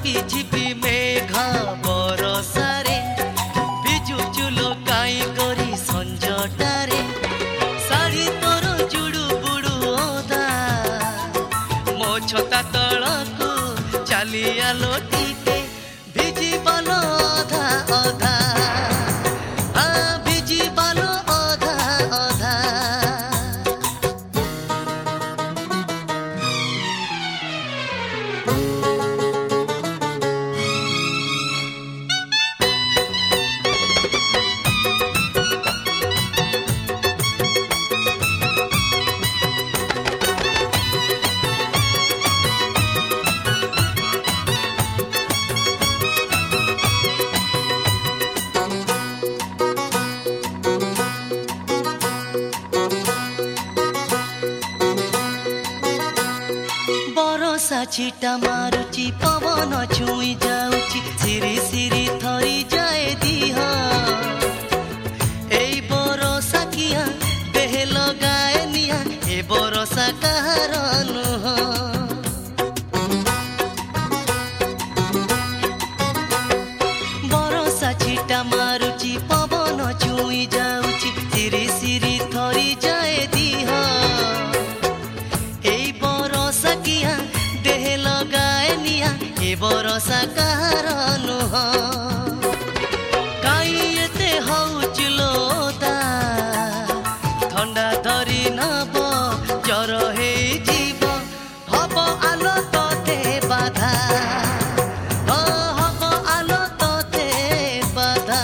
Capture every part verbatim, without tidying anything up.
झिपी झिपी मेघा बरसारे बिजु चुलो काई करी संजटारे साड़ी तोर जुड़ू बुड़ू ओदा मो छता तलकू चली आलो टीके भिजी बालो अधा अधा छिटा मारुची पवन छुई जाउची सिरी सिरी थरी जाए दिह एई बरसा किया देह लगाए निया ए बरसा कहार नुह बरसा छिटा मारुची पवन छुई जाउची सिरी सिरी थरी जाए दिह एई बरसा किया देह लगाए निया ए बरसा कहार नुह काई एते हौचलोता ठंडा धरी नब जर हे जीव हब आलो तोते बाधा हब आलो तोते बाधा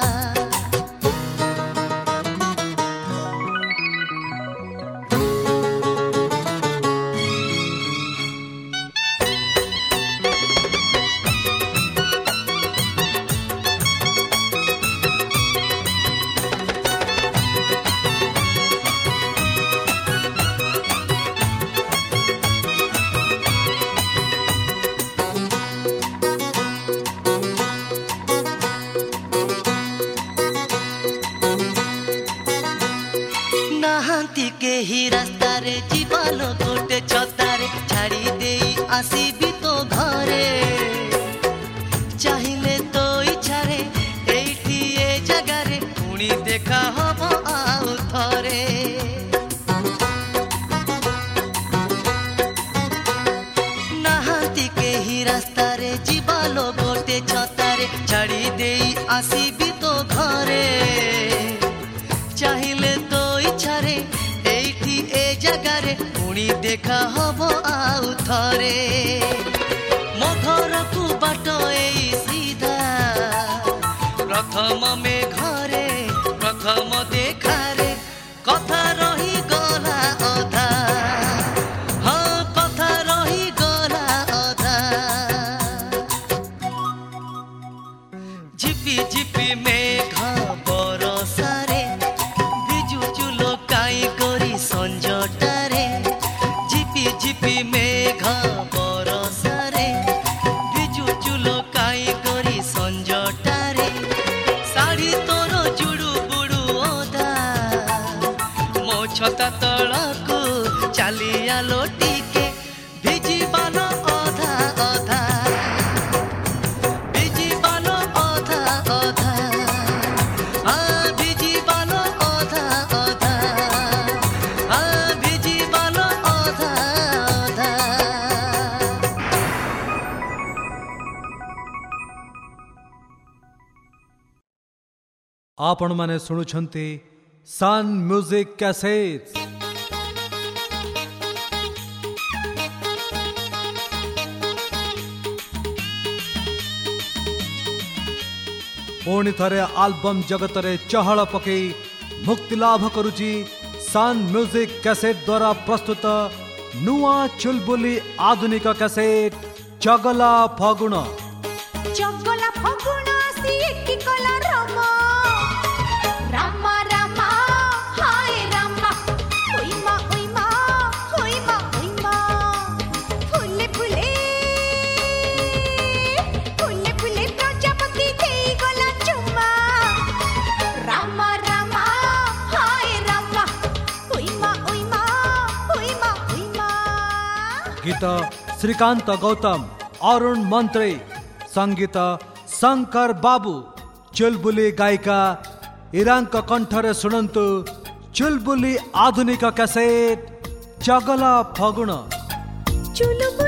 ही रास्ता रे जीवालो गोटे छतारे छाड़ी दे आसीबी तो घरे चाहिए तो इच्छा रे एठी ए जगह रे पुणी देखा हबो आउ थरे नहांती के ही रास्ता रे जीवालो गोटे छतारे छाड़ी दे आसीबी तो घरे चाहिए तो इच्छा रे ए जगह रे पुणी देखा हबो आउ थरे मो घर को बाट ए सीधा प्रथम में घरे प्रथम देखा रे कथा रही गला अधा हाँ कथा रही गला अधा झिपी झिपी मेघा बरसारे बिजु चुलो काई करी संजटारे झिपी झिपी मेघा बरसारे बिजु चुलो काई करी संजटारे साड़ी तोर जुड़ू बुड़ू ओदा मो छता तलकू चली आलो टीके भिजी बालो अधा अधा भिजी बालो अधा अधा आ भिजी बालो अधा अधा आ भिजी बालो अधा अधा। आपण माने शुणुछंती सन म्यूजिक कैसेट्स। पुणी थरे आल्बम जगत रे चहल पकई मुक्ति लाभ करुची सन म्यूजिक कैसेट द्वारा प्रस्तुत नुआ चुलबुली आधुनिक कैसेट चगला फगुण। चगला फगुण सिए की कला रामा रामा रामा हाय रामा ओई मा ओई मा ओई मा ओई मा फुले फुले फुले फुले प्रजापति देई गला चुम्मा रामा रामा हाय रामा ओई मा ओई मा ओई मा ओई मा। गीत श्रीकांत गौतम अरुण मंत्री, संगीत शंकर बाबू, चुलबुली गायिका इरांक कंठरे शुणंतु चुलबुली आधुनिक कैसेट चगला फगुण। चुलबुली